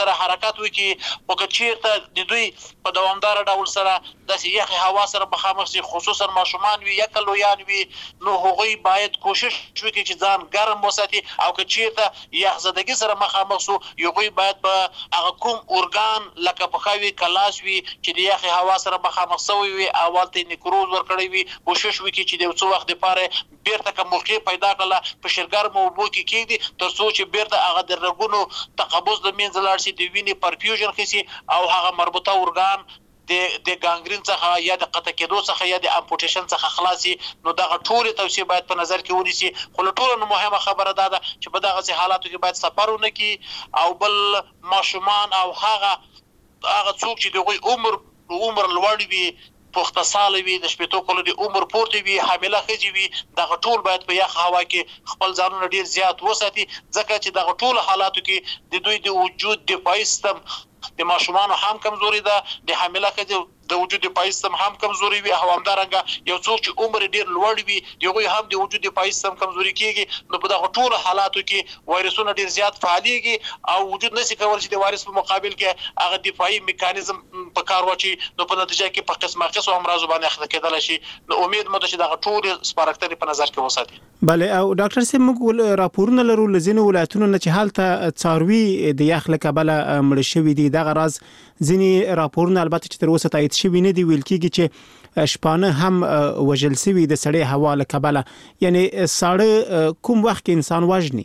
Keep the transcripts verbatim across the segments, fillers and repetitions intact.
سره حرکت وکړي، خو که چېرته د دوی په دوامداره ډول سره داسې یخې هوا سره مخامخ شي، خصوصا ماشومان وي یا که لویان وي، نو هغوی باید کوشش وکړي چې ځان ګرم وساتي، او که چېرته یخزدګي سره مخامخ سو، هغوی باید په هغه کوم ارګان لکه پښه وي که لاس وي چې د یخې هوا سره مخامخ سوی وي، اول ته نیکروز ورکړی وي، کوشش وکړي چې د یو څه وخت دپاره بیرته که موقع پیدا کړله په شلګرمو اوبو کې کېږدي، تر څو چې بیرته هغه د رګونو تقبض د منځه لاړ شي، د وینې پرفیوژن ښه شي، او هغه مربوطه ارګان د ګانګرین څخه یا د قطع کېدو څخه یا د امپوټیشن څخه خلاص شي. نو دغه ټولې توصیې باید په نظر کې ونیسي. خو له ټولو نه مهمه خبره دا ده چې په دغسې حالاتو کې باید سفر ونه کړي، او بل ماشومان او هغه هغه څوک چې د هغوی عمر عمر لوړ وي، پخته ساله وي، د شپېتو کلو د عمر پورته وي، حامله ښځې وي، دغه ټول باید په یخ هوا کې خپل ځانونه ډېر زیات وساتي، ځکه چې دغه ټولو حالاتو کې د دوی د وجود دفاعي سیستم د ماشومانو هم کمزوري ده، د حامله ښځې د وجود دفاعي سیستم هم کمزوري وي، او همدارنګه یو څوک چې عمر ډېر لوړ وي د هغوی هم د وجود دفاعي سیستم کمزوري کېږي. نو په دغه ټولو حالاتو کې وایرسونه ډېر زیات فعالېږي، او وجود نشي کولی چې د وایرس په مقابل کې هغه دفاعي میکانیزم په کار واچوي، نو په نتیجه کې په قسمه قسمو امراضو باندې اخته کېدلی شي. نو امید مو ده چې دغه ټولې سپارښتنې په نظر کې وساتي. بله، او ډاکټر صاحب موږ راپورونه لرو له ځینو ولایتونو نه چې هلته څاروي د یخ له کبله مړه شوي دي. دغه راز ځینې راپورونه البته چې تر اوسه تایید شوي نه دي، ویل کېږي چې شپانه هم وژل شوي د سړې هوا له کبله. یعنې ساړه کوم وخت کې انسان وژني؟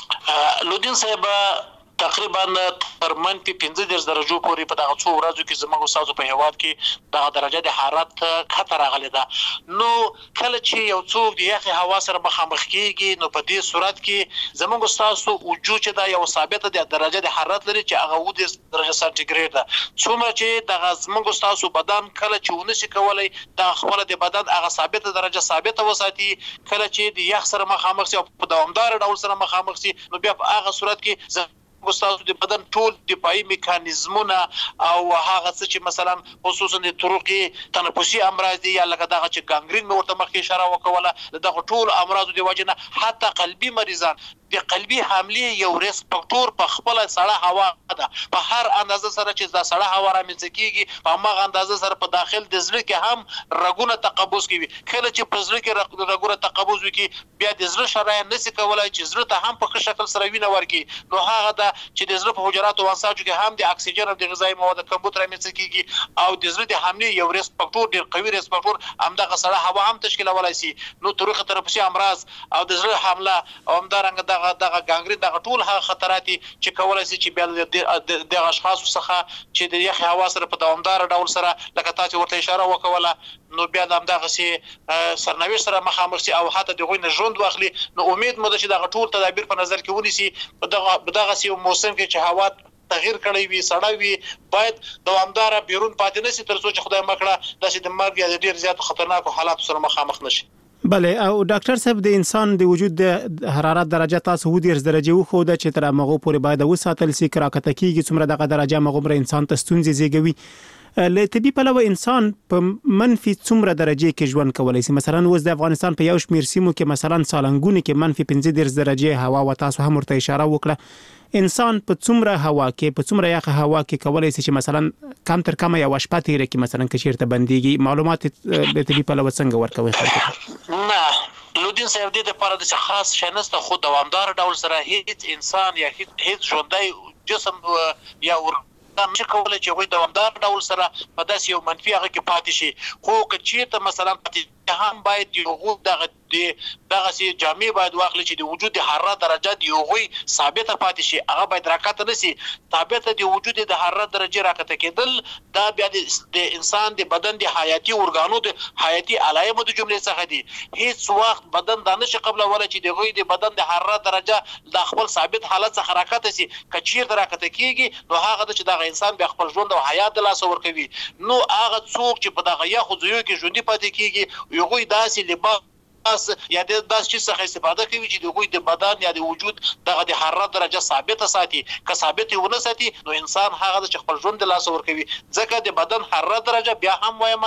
لودین صاحب تقریبا تر منفي پنځه دېرش درجو پورې په دغه څو ورځو کې زموږ ستاسو په هېواد کې دغه درجه د حرارت کښته راغلې ده. نو کله چې یو څوک د یخې هوا سره مخامخ کېږي، نو په دې صورت کې زموږ ستاسو وجود چې دا یو ثابته د درجه د حرارت لري چې هغه اووه دېرش درجه سانتیګریډ ده. څومره چې دغه زموږ ستاسو بدن کله چې ونه شي کولی دغه خپله د بدن هغه ثابته درجه ثابته وساتي، کله چې د یخ سره مخامخ شي او په دوامداره ډول سره مخامخ شي، نو بیا په هغه صورت کې ستاسو د بدن ټول دفاعي میکانیزمونه او هغه څه چې مثلا خصوصا د طرقې تنفسي امراض دي، یا لکه دغه چې ګانګرین مې ورته مخکې اشاره وکوله، دغه ټول امراضو د وجې نه حتی قلبي مریضان د قلبي حملې یو ریسک فاکټور په خپله سړه هوا ده. په هر اندازه سره چې دا سړه هوا رامنځته کېږي، په هماغه اندازه سره په داخل د زړه کې هم رګونه تقبض کوي. کله چې په زړه کې رګونه تقبض وکړي، بیا د زړه شرايين نشي کولی چې زړه ته هم په ښه شکل سره وینه ورکړي. نو هغه ده چې د زړه په حجراتو او انساجو کې هم د اکسیجن او د غذایي موادو کمبود رامنځته کېږي، او د زړه د حملې یو ریسک فاکټور، ډېر قوي ریسک فاکټور همدغه سړه هوا هم تشکیلولی شي. نو طرق تنفسي امراض او د زړه حمله او همدارنګه دغه دغه ګانګرین، دغه ټول هغه خطرات چې کولی شي چې بیا د دغه اشخاصو څخه چې د یخې هوا سره په دوامداره ډول سره لکه تاسې ورته اشاره وکوله، نو بیا د همدغسې سرنوشت سره مخامخ شي او حتی د هغوی نه ژوند واخلي. نو امید مو ده چې دغه ټول تدابیر په نظر کې ونیسي. په دغسې یو موسم کې چې هوا تغییر کړی وي، سړه وي، باید دوامداره بیرون پاتې نه شي تر څو چې خدای مکړه داسې د مرګ یا د ډېر زیاتو خطرناکو حالاتو سره مخامخ نه شي. بله، او ډاکټر صاحب د انسان د وجود د حرارت درجه تاسو اووه دېرش درجې وښوده چې تر هغو پورې باید وساتل شي. که راکښته کېږي څومره دغه درجه همغومره انسان ته ستونزې زېږوي. له طبي پلوه انسان په منفي څومره درجې کې ژوند کولی شي؟ مثلا اوس د افغانستان په یو شمېر سیمو کې مثلا سالنګونو کې منفي پنځه دېرش درجې هوا و، تاسو هم ورته اشاره وکړه. انسان په څومره هوا کې، په څومره یخه هوا کې کولی شي چې مثلا کم تر کمه یوه شپه تېره کړي، مثلا که چېرته بندېږي؟ معلومات د طبي پلوه څنګه ورکوي خلکو؟ نه لودین صاحب، دې دپاره داسې خاص شی نشته، خو دوامداره ډول سره هیڅ انسان یا هیڅ ژوندی جسم یا نشي کولی چې هغوی دوامدار ډول سره په داسې یو منفي هغه کې پاتې شي. خو که چېرته مثلا هم باید د هغوی دغه دغسې جامې باید واخلي چې د وجود د حرارت درجه د هغوی ثابته پاتې شي، هغه باید راکښته نه شي. ثابته د وجود د حرارت درجې راکښته کېدل دا بیا د انسان د بدن د حیاتي ارګانو د حیاتي علایمو د جملې څخه دي. هیڅ وخت بدن دا نشي قبلولی چې د هغوی د بدن د حرارت درجه د خپل ثابت حالت څخه راکښته شي. که چېرته راکښته کېږي، نو هغه ده چې دغه انسان بیا خپل ژوند او حیات د لاسه ورکوي. نو هغه څوک چې په دغه یخو ځایو کې ژوندي پاتې کېږي، هغوی داسې لباس یا د داسې چیز څخه استفاده کوي چې د هغوی د بدن یا د وجود دغه د حرارت درجه ثابته ساتي. که ثابت یې ونه ساتي، نو انسان هغه ده چې خپل ژوند د لاسه ورکوي. ځکه د بدن حرارت درجه بیا هم وایم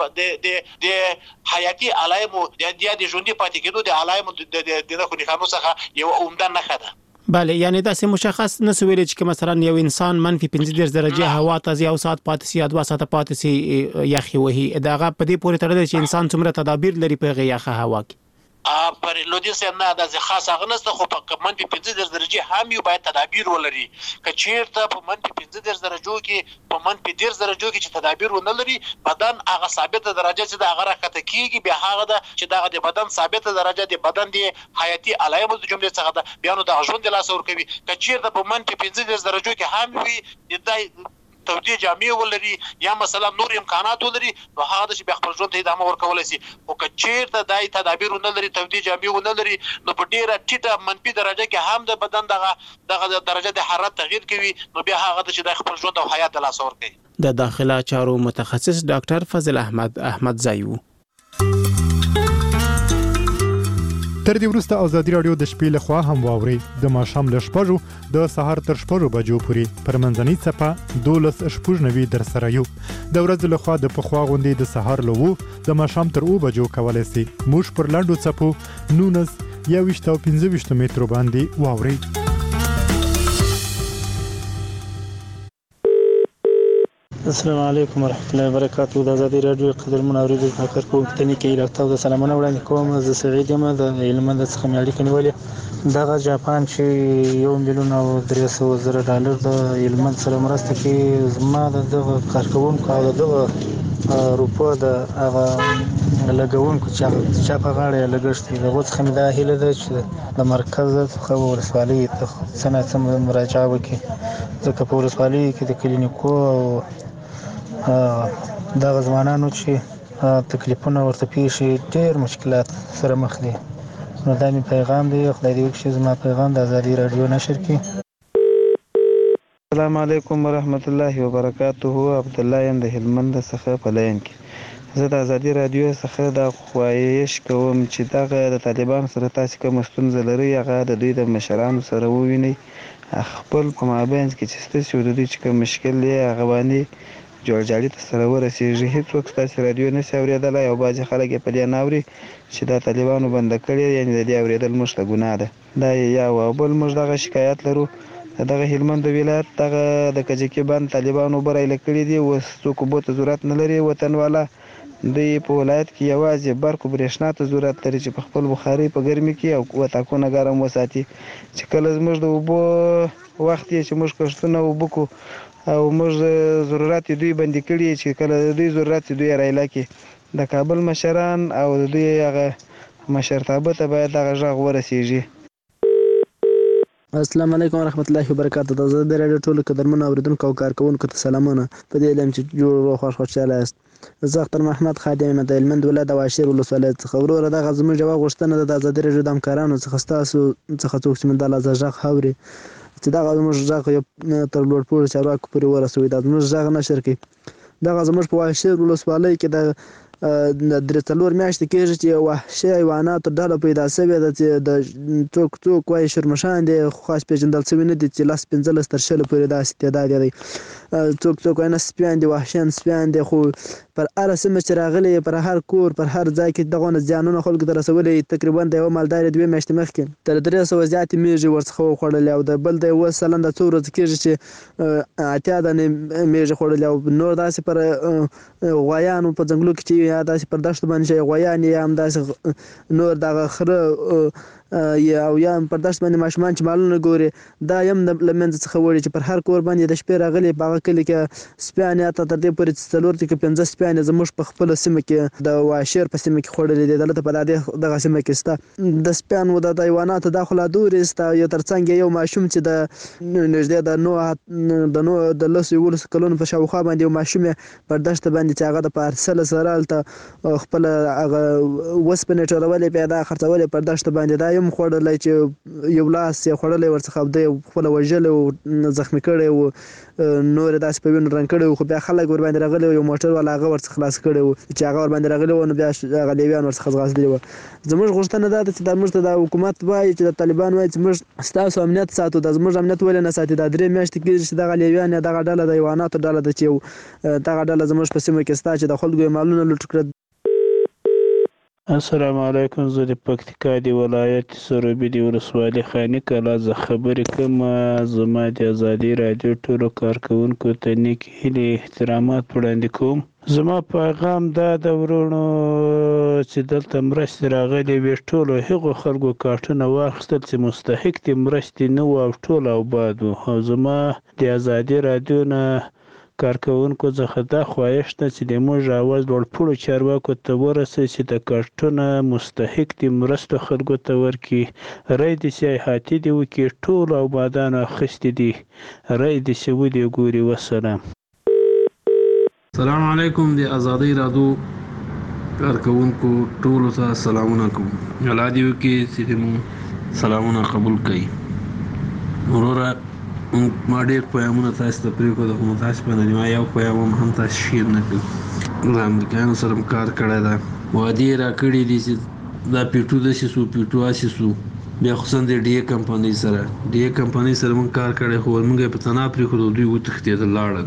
د حیاتي علایمو یا د ژوندي پاتې کېدو د علایمو د نښو نښانو څخه یوه عمده نښه ده. بله یعنی دا سه مشخص نه سویل چې مثلا یو انسان منفي پنځه دېرش درجه هوا ته یو ساعت پاتې سي دوه ساعت پاتې سي یخي وهي داغه په دې پورې تړلی چې انسان څومره تدابیر لري په یخه هوا کې. ا پر لودي سم نه د خاص اغنسته خو په منفي پنځه دېرش درجه هم یو باید تدابیر ولري که چیرته په منفي پنځه دېرش درجو کې په منفي دېرش درجو کې چې تدابیر ونه لري بدن هغه ثابته درجه چې د هغه راکته کیږي بیا هغه د چې دغه د بدن ثابته درجه د بدن د حیاتي علایمو د جملې څخه د بیانو د ژوند د لاس ور کوي که چیرته په منفي پنځه دېرش درجو کې هم وي د تودې جامې ولري یا مثلا نور امکانات ولري نو هغه د بیا خپل ژوند ته ادامه ورکولای شي او که چیرته دای تدابیر نه لري تودې جامې ونه لري نو په ډیره ټیټه منفي درجه کې هم د بدن دغه دغه درجه د حرارت تغییر کوي نو بیا هغه د خپل ژوند او حیات د لاس ور کوي. د داخله چارو متخصص ډاکټر فضل احمد احمد زایو. تر دې وروسته ازادي رادیو د شپې لخوا هم واوري د ماښام له شپږو د سهار تر شپږو بجو پورې پر منځنۍ څپه دولس شپږ نوي در سره یو د ورځې لخوا د پخوا غونډې د سهار له وو د ماښام تر اوه بجو کولی سي موږ پر لنډو څپو نولس یوویشت او پنځه ویشت مترو باندې واوري. السلام علیکم ورحمۃ اللہ وبرکاتہ. د ازادي رادیو قدرمن اوریدونکو کار کوم تنه کې راځو د سلامونه وړاندې کوم. زه سعید یم د هلمند څخه مې اړیکه نیولې. دغه جاپان چې یو میلیون او درې سوه زره ډالر د هلمند سره مرسته کوي زما د دغه کارکوونکو او دغه روپو د هغه لګونکو چې چا په غاړه لګښت دی دغه څخه مې دا هیله ده چې د مرکز څخه ولسوالۍ ته څه نه څه مراجعه وکړي ځکه په ولسوالۍ کې د کلینیکو او دغه ځوانانو چې تکلیفونه ورته پیښ ډېر مشکلات سره مخ دي. نو دا مې پیغام دی خدای دې وکړي زما پیغام د ازادي رادیو نشر کړي. السلام علیکم ورحمت الله وبرکاته. عبد الله یم د هلمند څخه په لاین کې. زه د ازادي رادیو څخه د خواهش کوم چې دغه د طالبان سره تاسو کوم ستونزه لري هغه د دوی د مشرانو سره ووینئ خپل په مابین کې چې ستاسو د دوی چې کوم مشکل دی هغه باندې جوړجاړي ته سره ورسېږي. هیڅوک ستاسو رادیو نشي اورېدلی او بعضې خلک یې په دې نه اوري چې دا طالبانو بنده کړې یعنې د دې اورېدل موږ ته ګناه ده. دا یې یو او بل موږ دغه شکایت لرو دغه هلمند ولایت دغه د کجکي بند طالبانو اوبه رایله کړي دي اوس څوک اوبو ته ضرورت نه لري وطنواله دوی په ولایت کې یوازې برق او برېښنا ته ضرورت لري چې په خپل بخاري په ګرمي کې او وطاقونه ګرم وساتي چې کله زموږ د اوبو وخت یې چې موږ کښتونه اوبه کړو او موږ ضرورت دوی بندي کړي چې کله د دوی ضرورت دوی رایله کړي د کابل مشران او د دوی هغه مشرتابه ته باید دغه غږ ورسیږي. السلام علیکم ورحمت الله وبرکاتہ. د ازادي رادیو ټولو قدرمنو اوریدونکو او کارکوونکو ته سلامونه. په دې لم چې جوړ او خوش خوشاله یاست. زه اختر محمد خادم یم د هلمند ولایت د واشیر ولسوالۍ څخه. وروره دغه زموږ جواب غوښتنه د ازادي رادیو د همکارانو څخه ستاسو څخه څوک چې د لازم غږ اوري چې دغه زموږ غږ یو تر لوړ پوړو چارواکو پورې ورسوي دا زموږ غږ نشر کړي. دغه زموږ په واشیر ولسوالۍ کې د د درې څلور میاشتې کېږي چې وحشي حیواناتو ډله پیدا شوې ده چې د څوک څوک وایي شرمشان دي خو خاص پېژندل شوي نه دي چې لس پنځلس تر شلو پورې داسې تعداد دی. څوک څوک وایي نه سپیان دي وحشیان سپیان دي خو پر هره سیمه چې راغلي پر هر کور پر هر ځای کې دغه زیانونه خلکو ته رسولي. تقریبا د یوه مالدارې دوې میاشتې مخکې تر درې سوه زیاتې میږې ورڅخه وخوړلې او د بل د یوه سلنده څو ورځې کېږي چې اتیا دانې میږې خوړلې او نور داسې پر غوایانو په ځنګلو کې چې یا داسې پر دښتو باندې چې غوایان یا همداسې نور دغه خره یا او یا پر دښت باندې ماشومان چې مالونه ګوري دا یم د له منځه څخه وړي چې پر هر کور باندې د شپې راغلي په هغه کلي کې سپیان یا تر دې پورې چې څلور دي که پنځه سپیان زموږ په خپله سیمه کې د واشیر په سیمه کې خوړلي دي. دلته په دغه سیمه کې شته د سپیانو د حیواناتو دا خو لا دورې شته. یو تر څنګ یو ماشوم چې د نږدې د نو د نو د لسو یولسو کلونو په شاوخوا باندې یو ماشوم پر دښته باندې چې هغه د پارسل سره هلته خپله هغه وسپنې ټولولې پیدا خرڅولې پر دښته باندې دا یم خوړلی چې یو لاس یې خوړلی ورڅخه دی خپله وژلی و زخمي کړی و نور یې داسې په وینو رنګ کړی و خو بیا خلک ورباندې راغلي و یو موټر والا هغه ورڅخه خلاص کړی و چې هغه ورباندې راغلي و نو بیا هغه لیویان ورڅخه ځغاستلي وه. زموږ غوښتنه دا ده چې دا موږ ته دا حکومت وایي چې د طالبان وایي چې موږ ستاسو امنیت ساتو. دا زموږ امنیت ولې نه ساتي؟ دا درې میاشتې کېږي چې دغه لیویان یا دغه ډله د حیواناتو ډله ده چې یو دغه ډله زموږ په سیمه کې شته چې د خلکو یې مالونه لوټ کړه. السلام علیکم. زه د پکتیکا د ولایت سروبي د ولسوالۍ خاني کلا زه خبرې کوم. زما د ازادي رادیو ټولو کارکونکو ته نیک هیلې احترامات وړاندې کوم. زما پیغام دا د ورونو چې دلته مرستې راغلي وي ټولو هغو خلکو کارټونه واخیستل چې مستحق د مرستې نه وو او ټول آباد وو. او زما د ازادي رادیو نه کارکونکو څخه دا خواهش ده چې د موږ اواز لوړپوړو چارواکو ته ورسوي چې د کارټونه مستحق د مرستو خلکو ته ورکړي. رای دې چې احاطې دې وکړي ټولو آبادانو اخیستې دي. رای دې چې ودې ګوري. وسلام. السلام علیکم. د ازادۍ رادیو کارکونکو ټولو ته سلامونه کوم. الله دې وکړي چې مو سلامونه قبول کړي. وروره ما ډېر پیغامونه تاسو ته پرېښودل خو تاسو په نه یو پیغام هم تاسو شیر نه کړ. د امریکایانو سره هم کار کړی ده. وعدې یې راکړي دي چې دا پیټو داسې سو پیټو هسې سو. بیا خصوصا د ډي اے کمپنۍ سره ډي اے کمپنۍ سره موږ کار کړی خو موږ یې په تنها پرېښودو دوی وتښتېدل لاړل.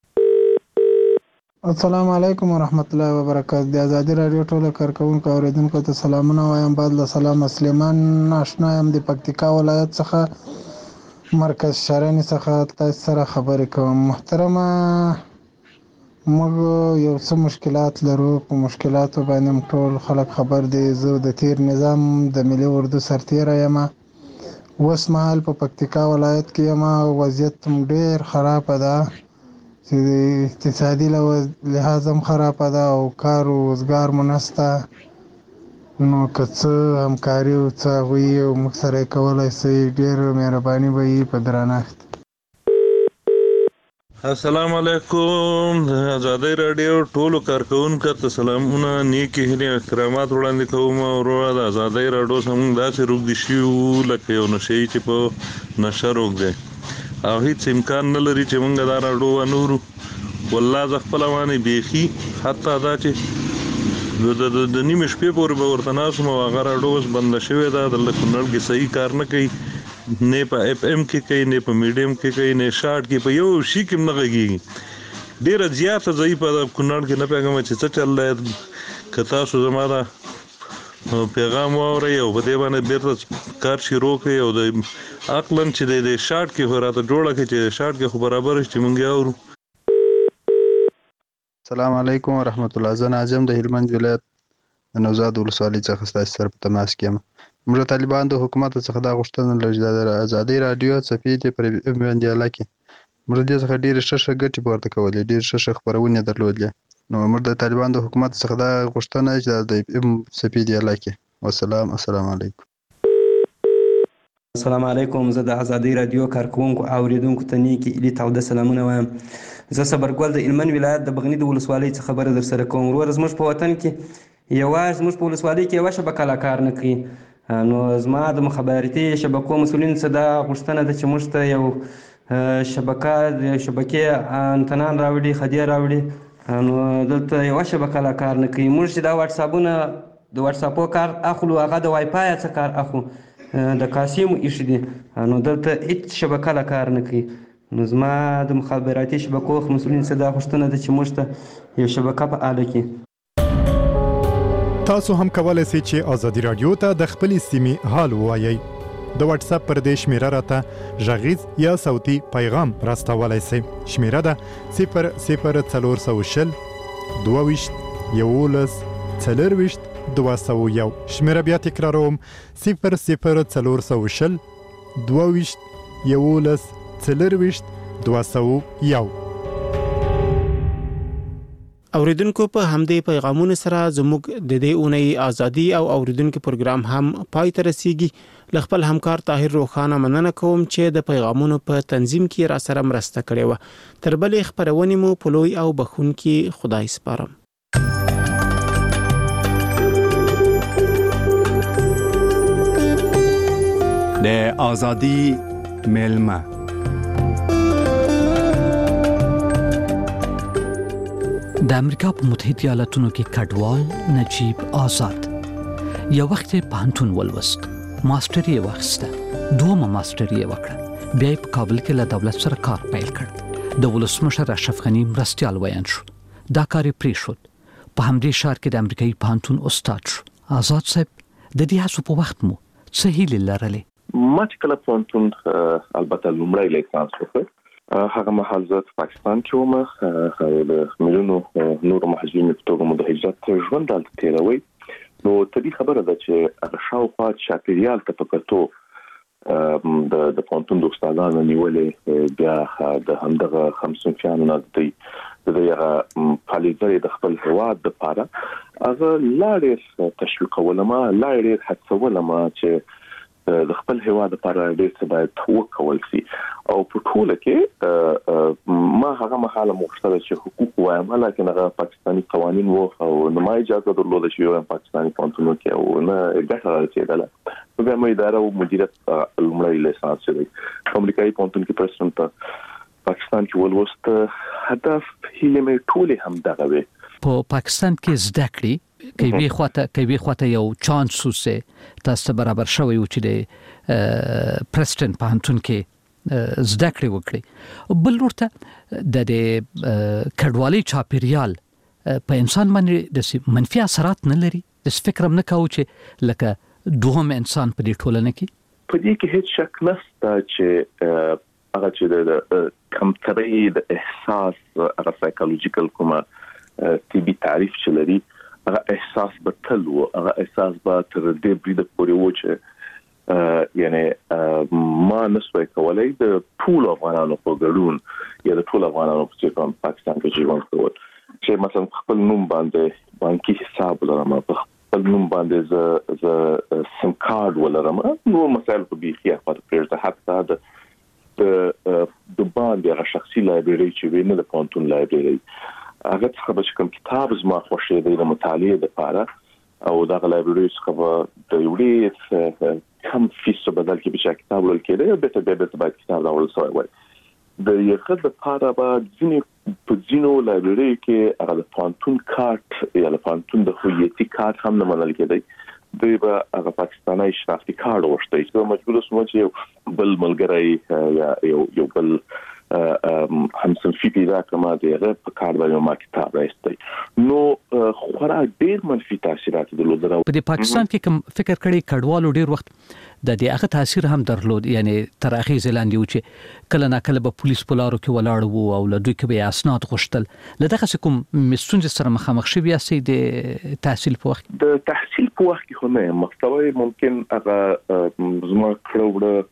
السلام علیکم ورحمت الله وبرکاته. د ازادي رادیو ټولو کارکونکو اوریدونکو ته سلامونه وایم. بعد له سلام سلیمان آشنا یم د پکتیکا ولایت څخه مرکز شرنی څخه تاسو سره خبرې کوم. محترمه موږ یو څه مشکلات لرو. په مشکلاتو باندې ټول خلک خبر دي. زه د تیر نظام د ملي اردو سرتیره یم. اوس مهال په پکتیکا ولایت کې یم. وضعیت ډېر خراب ده چې اقتصادي لحاظ هم خراب ده او کار او روزګار مو نشته. نو که څه همکاري او څه هغوی او موږ سره یې کولی شئ ډېر مهرباني به وي په درنښت. السلام علیکم. د ازادۍ راډیو ټولو کارکونکو ته سلامونه نیکې هیلې او احترامات وړاندې کوم. وروره د ازادۍ راډیو زموږ داسې روږدي شوي وو لکه یو نشه یي چې په نشه روږ دی او هېڅ امکان نه لري چې موږ دا راډیو ونورو. والله زه خپله باندې بیخي حتی دا چې د د نیمې شپې پورې به ورته ناست وم او هغه راډیو اوس بنده شوې ده. دلته کونړ کې صحیح کار نه کوي. نه په اف ام کې کوي نه په میډیم کې کوي نه شارټ کې په یو شي کې هم نه غږېږي. ډېره زیاته ضعیفه ده کونړ کې. نه پوهېږم چې څه چل دی. که تاسو زما دا پیغام واورئ او په دې باندې بېرته کار شروع کړئ او د عقلاً چې دی د شارټ کې خو راته جوړه کړئ چې شارټ کې خو برابر شي چې موږ یې اورو. السلام علیکم ورحمت الله. زه ناظم د هلمند ولایت د نوزاد ولسوالۍ څخه ستاسو سره په تماس کې یم. موږ طالبان د حکومت څخه دا غوښتنه لرو چې د ازادۍ راډیو څپې دې پر باندې علاقه موږ دې څخه ډېرې ښه ښه ګټې پورته کولې. ډېر ښه ښه خپرونې درلودلې. نو موږ د طالبان د حکومت څخه دا غوښتنه چې د څپې دې علاقه. والسلام. السلام علیکم. السلام علیکم. زه د ازادۍ راډیو کارکونکو اوریدونکو ته نیکې هیلې تاوده سلامونه وایم. زه صبرګل د هلمند ولایت د بغني د ولسوالۍ څخه خبره در سره کوم. وروره زموږ په وطن کې یوازې زموږ په ولسوالۍ کې یوه شبکه لا کار نه کوي. نو زما د مخابراتي شبکو مسؤلینو څخه دا غوښتنه ده چې موږ ته یو شبکه د شبکې انتنان راوړي خدیه راوړي. نو دلته یوه شبکه لا کار نه کوي. موږ چې دا واټساپونه د واټساپو کار اخلو هغه د وای فای څخه کار اخلو د کاسیمو ایښي دي. نو دلته هېڅ شبکه لا کار نه کوي. نو زما د مخابراتي شبکو مسؤلینو څخه دا غوښتنه ده چې موږ ته یو شبکه فعاله کړي. تاسو هم کولای شئ چې ازادي رادیو ته د خپلې سیمې حال ووایئ. د واتس اپ پر دې شمیره راته غږیز یا صوتي پیغام راستولی شئ. شمیره ده صفر صفر څلور سوه شل دوه ویشت یولس څلرویشت دوه سوه یو. شمیره بیا تکراروم صفر صفر څلور سوه شل دوه ویشت یولس څلرویشت دوه سوه یو. اوریدونکو په همدې پیغامونو سره زموږ د دې اونۍ ازادي او اوریدونکو پروګرام هم پای ته رسیږي. ل خپل همکار طاهر روخانه مننه کوم چې د پیغامونو په تنظیم کې را سره مرسته کړې و. تر بلې خبرونې مو په لوی او بخونکي خدای سپارم. د ازادي ملما د امریکا په متحده ایالاتونو کې کډوال نجیب آزاد یو وخت په پانتون ولوست. ماستر یې واخیسته. دومره ماستر یې وکړه. بیا په کابل کې له دولت سره کار پیل کړ. د ولسمشر اشرف غنی مرستیال ویان شو. دا کار یې پرېښود. په همدې ښار کې د امریکایي پانتون استاد شو. آزاد صاحب د دې هڅو په وخت مو څه هیلې لرلې؟ ما چې کله پونتون البته لومړی لیسانس وکړ هغه مهال زه په پاکستان کې وم د مليونو نور مهاجرینو په توګه مو د هجرت ژوند دلته تیروي. نو تدې خبره ده چې هغه شاوخوا چاپیریال ته پکتو د د پونتون د استادانو نیولې بیا د همدغه خمسون فیانو نه دی د دغه پالیزري د خپل هواد د پاره هغه لاړې تشویق ولما لاړې هڅولما چې د خپل هواد لپاره ډېر څه باید وکول شي او په ټوله کې ما هغه مهاله مختصره چې حقوق وایم لکه هغه پاکستاني قوانين وو او نه ما اجازه درلوده چې یو پاکستاني قانون کې او نه ګټه راځي په کومه اداره او مدیریت لومړی لیسانس دی امریکایي پونتون کې پرسنټ پاکستان کې ولوست هدف هیله مې ټوله هم دغه وي په پاکستان کې زده کړې کوي خواته کوي خواته یو چانس وسه تاسو برابر شوی و چې د پرسټن پانتون کې زده کړې وکړي بل ورته د کډوالۍ چاپیریال په انسان باندې د منفي اثرات نه لري د فکر نه کاوه چې لکه دوهم انسان په دې ټولنه کې په دې کې هیڅ شک نشته چې هغه چې د کمتري د احساس هغه سایکولوژیکل کومه طبي تعریف چې لري هغه احساس به تل و هغه احساس به تر دې بریده پورې و چې یعنی ما نسوي کولای د ټول افغانانو په ګډون یا د ټول افغانانو په پاکستان کې ژوند کول چې مثلا خپل نوم باندې بانکي حساب لرم په خپل نوم باندې ز ز سم کارت ولرم نو مسائل په بيخي خپل پرځه حتی د د باندې هغه شخصي لایبرری چې ویني د پونتون لایبرری هغه څخه به کوم کتاب زما خوښه دی د مطالعه لپاره او دا لایبرری څخه د یوړي کم فیس بدل کې به کتاب ولکې دی به ته به ته کتاب راول سوی وای د یو د پاره به ځینې په ځینو لایبرری کې هغه د پونتون کارت یا د پونتون د هویتي کارت هم نه منل کېدی دوی به هغه پاکستاني شناختی کارت ورشته چې مجبور سم چې بل ملګری یا یو یو بل همسن فی پیدا کما دیغه په کار باندې ما کتاب راځي نو خورا ډیر منفي تاثیرات درلودل په پاکستان کې کوم فکر کړي کډوالو ډیر وخت د دې هغه تاثیر هم درلود یعنی تر اخی ځلاندې و چې کله نا کله به پولیس پلارو کې ولاړ وو او له دوی کې به اسناد غوښتل لدغه کوم مسونج سره مخامخ شوی یاستئ د تحصیل په وخت د تحصیل په وخت کې خو نه محتوی ممکن هغه زما کړو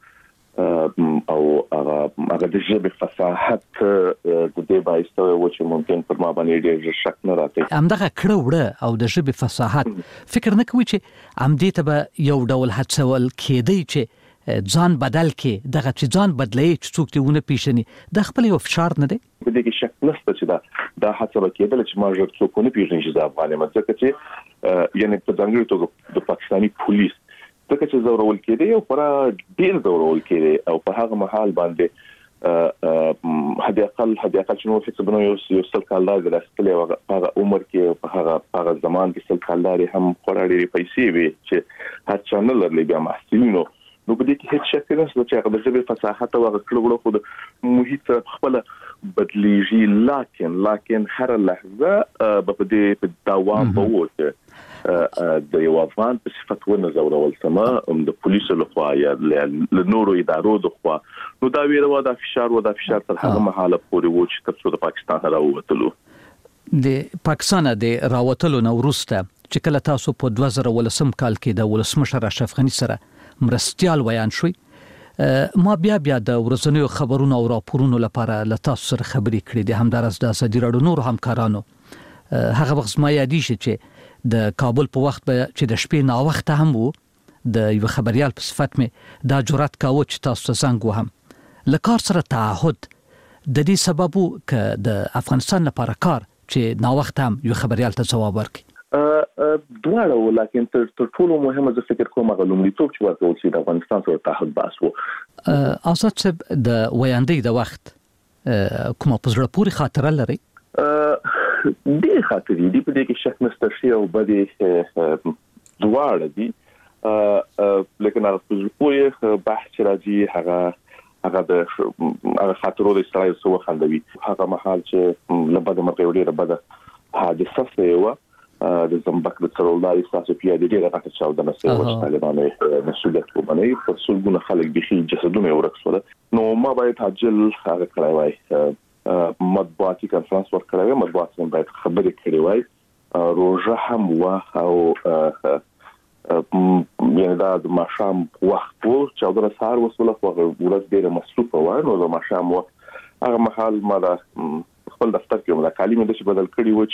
او هغه هغه د ژبې فصاحت د دې بایسته و چې ممکن پر ما باندې ډېر شک نه راځي همدغه کړه وړه او د ژبې فصاحت فکر نه کوي چې ام دې ته به یو ډول هڅول کېدی چې ځان بدل کې دغه چې ځان بدلې چې څوک ته ونه پیژني د خپل یو فشار نه دی په دې کې شک نشته چې دا دا هڅه کېدل چې ما ژر څوک ونه پیژني چې دا افغان یم ځکه چې یعنی په ځانګړي توګه د پاکستاني پولیس ځکه چې زورول کېدی او پر ډیر زورول کېدی او په هغه محل باندې هدي اقل هدي اقل چې نو حسابونه یو یو سل کال دا راستلې هغه عمر کې په هغه هغه زمان کې سل کال لري هم خورړې پیسې وي چې هڅه نه لري بیا محصولینو نو په دې کې هیڅ شک نشته چې هغه د ژبې فصاحت او هغه کړو خو د محیط خپل بدلیږي لکن لکن هر لحظه په دې په دوام بوته د یو افغان په صفت ونه زورول سما د پولیسو لخوا یا له نورو ادارو لخوا نو دا ویره دا فشار و دا فشار تر هغه محاله پورې و چې تر څو د پاکستان راووتلو د پاکستان د راوتلو نو وروسته چې کله تاسو په دوه زره ولسم کال کې د ولسمشر اشرف غنی سره مرستيال ویان شوي ما بیا بیا د ورځنیو خبرونو او راپورونو لپاره له تاسو سره خبرې کړې دي همدارس د ازادي راډیو نور همکارانو هغه وخت ما یادی شي چې د کابل په وخت به چې د شپې نا وخت هم وو د یو خبريال په صفت مې دا جرأت کاوه چې تاسو څنګه وهم لکار سره تعهد د دې سببو ک د افغانستان لپاره کار چې نا وخت هم یو خبريال ته جواب ورکړي دواړه ولیکن تر ټولو مهمه زه فکر کوم هغه لومړیتوب چې ورکول شي د افغانستان سره تعهد باسو آزاد صاحب د ویاندې د وخت کومه پزړه پوری خاطره لري دې خاطرې دې په دې کې شک نشته شي او بده دواړه دي لیکن هغه پزړه پوری بحث راځي هغه هغه د هغه خاطرو د استرایل سو خندوي هغه محل چې لبد مرغه وړي ربده حادثه سوه د زمبک د څرولاري تاسو پیاده ډیره غټه چاودنه سوي چې طالبانو مسؤلیت ومني په څلګونه خلک به جسدونه ورکسول نو ما باید عاجل هغه کړای وای مطبوعاتي کنفرانس ورکړای مطبوعات هم باید خبرې کړې وای روزه هم وا او یعنی دا د ماشام وخت وو چې دا سهار وسوله خو ورځ ډیره مصروفه و نو د ماشام وخت هغه محل ما د خپل دفتر کې مله کلمې د څه بدل کړی و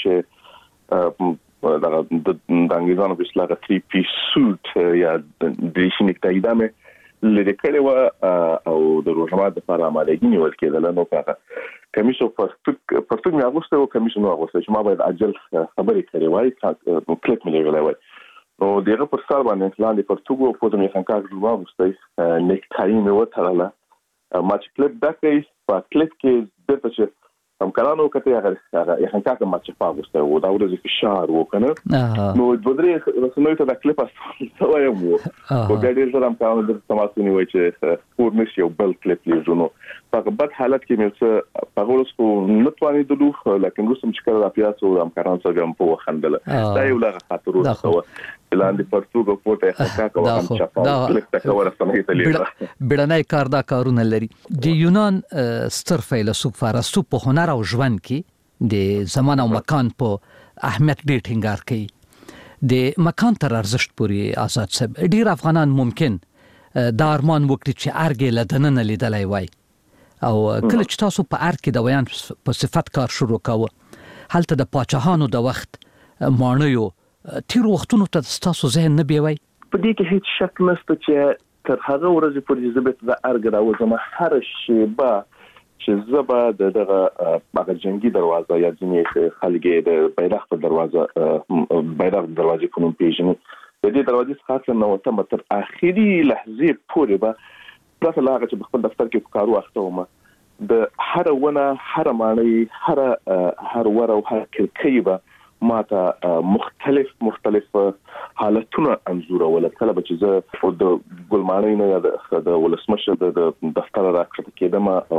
چې دا د انګلیزانو په اصطلاح تhree piece suit یا د شینک تایدامه لري کړي و او د روزمات د لپاره آمادګي نیول کېدل نو کاغه کمیسو پرتګ پرتګ مې اغوسته او کمیسو نو اغوسته چې ما باید عجل خبرې کړې وای کلیک مې لګولای وای نو دغه پر سر باندې لاندې پرتګو په دې څنګه کار جوړ واغسته نیک ټای مې وترله ما چې کلیپ بکې په کلیپ کې د څه هم کارانو کته هغه هغه یې څنګه ما چې پاغسته و دا ورځ کې شهر وکنه نو د بدرې رسنوي ته د کلیپ اساسه وایم وو او د دې سره هم کارانو د تماسونی وای چې پور نشي یو بل کلیپ لیدونو په بد حالت کې مې څه په ورسکو نتواني دلو لکه روسم چې کړه پیاسو هم کاران سره هم په خندل دا یو لغه خاطر وو لاندې پرتګو پورته ښکا کوم چې په کلیپ ته ورسمه ایتالیا بیرنای کار دا کارونه لري د یونان ستر فیلسوف ارسطو په هنر او ژوند کې د زمان او مکان په اهمیت ډېر ټینګار کوي د مکان تر ارزښت پوري آزاد سب ډېر افغانان ممکن دا ارمان وکړي چې ارګ له دننه لیدلای وای او کله چې تاسو په ارګ کې د ویان په صفت کار شروع کاوه هلته د پاچاهانو د وخت مانیو تیر وختونو ته تاسو ذهن نه بیوي په دې کې هیڅ شک نشته چې تر هغه ورځې پورې زبېت د ارګ راوځم هر شی به چې زبا د دغه هغه جنگي دروازه یا ځینې خلګي د بیرغ په دروازه بیرغ دروازه کوم پیژني د دې دروازې څخه نو ته تر اخیری لحظه پورې به پرته لاغه چې خپل دفتر کې کارو اخته ومه د هر ونه هر معنی هر هر ور او هر کلکې به ماته مختلف مختلف حالتونه انزورول کله چې زه د ګلمانۍ نه د ولسمشر د دفتر راکړه کېدم او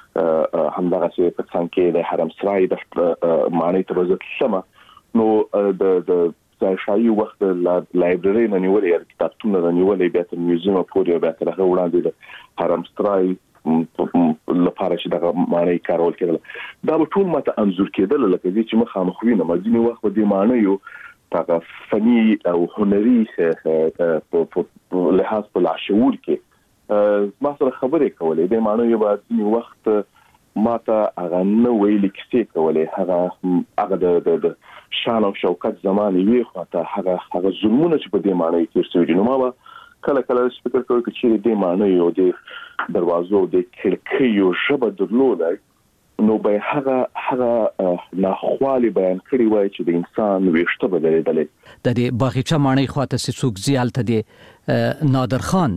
همدغه چې په څنګه د حرم سرای د معنی ته وزت سم نو د د ځایشایي وخت د لایبرری نه نیولې یا کتابتون نه نیولې بیا تر میوزیم پورې بیا تر هغه وړاندې د حرم سرای لپاره چې دغه معنی کارول کېدل دا به ټول ماته انزور کېدل لکه چې مخامخ وینم ځینې وخت به د معنی یو هغه فني او هنري په لحاظ په لاشعور کې ما سره خبرې کولې د معنی یو به ځینې وخت ماته هغه نو ویل کیسې کولې هغه هغه د شان او شوکت زمانه وی خو ته هغه هغه ظلمونه چې په دې معنی کې څه نو ما کله کله فکر کوم چې دې معنی یو د دروازو د کړکیو شبه درلودای نو به هغه هغه ناخوالي بیان کړی وای چې د انسان ویشته بدلېدلې د دې باغچه معنی خواته سڅوک زیالته د نادر خان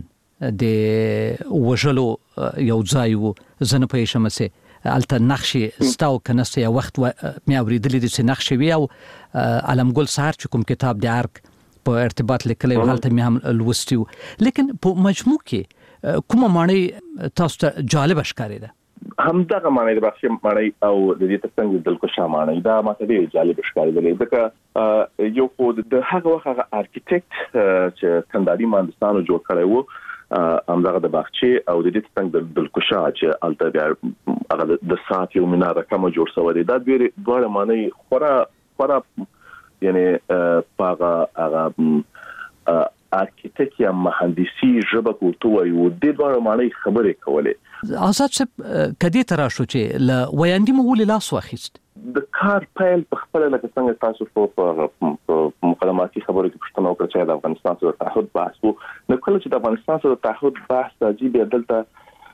د وجلو یو ځای وو زنه په شمسه الته نقشې ستاو کنسته یو وخت مې اوریدلې د نقشې وی او علمګل سهار چې کوم کتاب د ارک په ارتباط لیکلی او هلته مې هم لوستیو لیکن په مجموع کې کومه معنی تاسو ته جالب ښکارېده همدغه معنی د بخښ معنی او د دې ترڅنګ د دلکشا معنی دا ماته ډېر جالب ښکارېدل ځکه یو خو د هغه وخت هغه ارکیټیکټ چې کنداري مهندسانو جوړ کړی وو همدغه د باغچې او د دې ترڅنګ د دلکشا چې الته بیا هغه د ساعت یو مناره کوم جوړ شوی دی دا ډېر معنی خورا خورا یعنی پاغه هغه ارکیټیک یا مهندسي ژبه کوته وایو د دې ډول معنی خبرې کولې آزاد صاحب کدی تر شو چې ل ویاندې مول لاس واخیست د کار پیل په خپل لکه څنګه تاسو په مقدماتي خبرو کې پښتنو کړ چې د افغانستان سره تعهد بحث وو نو کله چې د افغانستان سره تعهد بحث راځي بیا دلته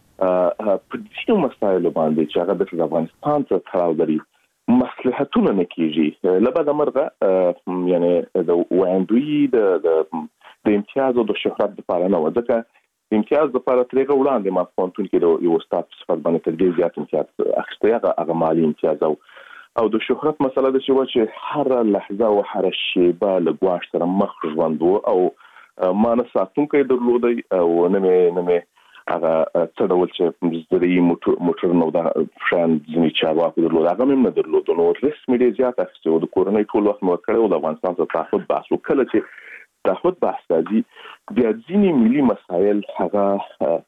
په دې مسایلو باندې چې هغه د افغانستان سره تړاو لري مصلحتونه نه کیږي لبا د مرغه یعنی د ویاندوی د د امتیاز او د شهرت لپاره نه وځکه امتیاز لپاره ترغه وړاندې ما پونتون کې یو استاد صفات باندې تر دې زیات امتیاز اخستیا هغه مالی امتیاز او او د شهرت مسله د شو چې هر لحظه او هر شی به لګواش سره مخ ژوند او ما نه ساتونکو درلودي او نه مې نه مې هغه څه ډول چې زری موټر نو دا فرند ځنی چارواکو درلود هغه هم نه درلود نو رسمي ډیر زیات اخیستو د کورنۍ ټول وخت نو کړو د افغانستان څخه تعهد بحث وکړل چې تعهد بحث راځي د ځینی ملي مسایل هغه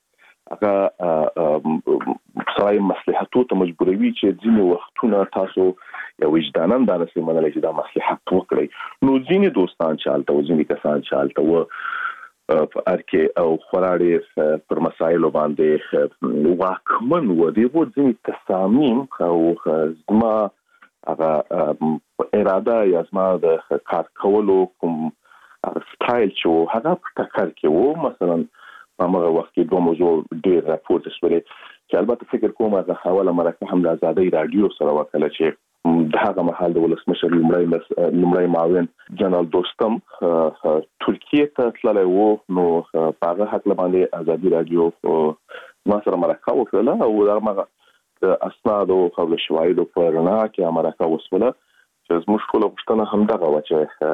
هغه سړی مصلحتو ته مجبوروي چې ځینی وختونه تاسو یو وجدانن دا نسي منلای چې دا مصلحت وکړي نو ځینی دوستان چالته او ځینی کسان چالته و په ارکه او خراړې پر مسایلو باندې واکمن و دی و ځینی تصامیم او زما هغه اراده یا زما د کار کولو کوم سټایل چې هغه په ټکر کې و مثلا هغه وخت کې دوه موضوع ډېر راپورته شوې چې البته فکر کوم هغه حواله مرکه هم د آزادۍ رادیو سره وکړه چې د هغه مهال د ولسمشر لومړی لومړی معاون جنرال دوستم ترکیه ته تللی و نو په هغه حق باندې آزادۍ رادیو ما سره مرکه وکړه او هغه اسناد او خبر شواهد په رڼا کې مرکه وسوله چې زموږ ټول غوښتنه هم دغه و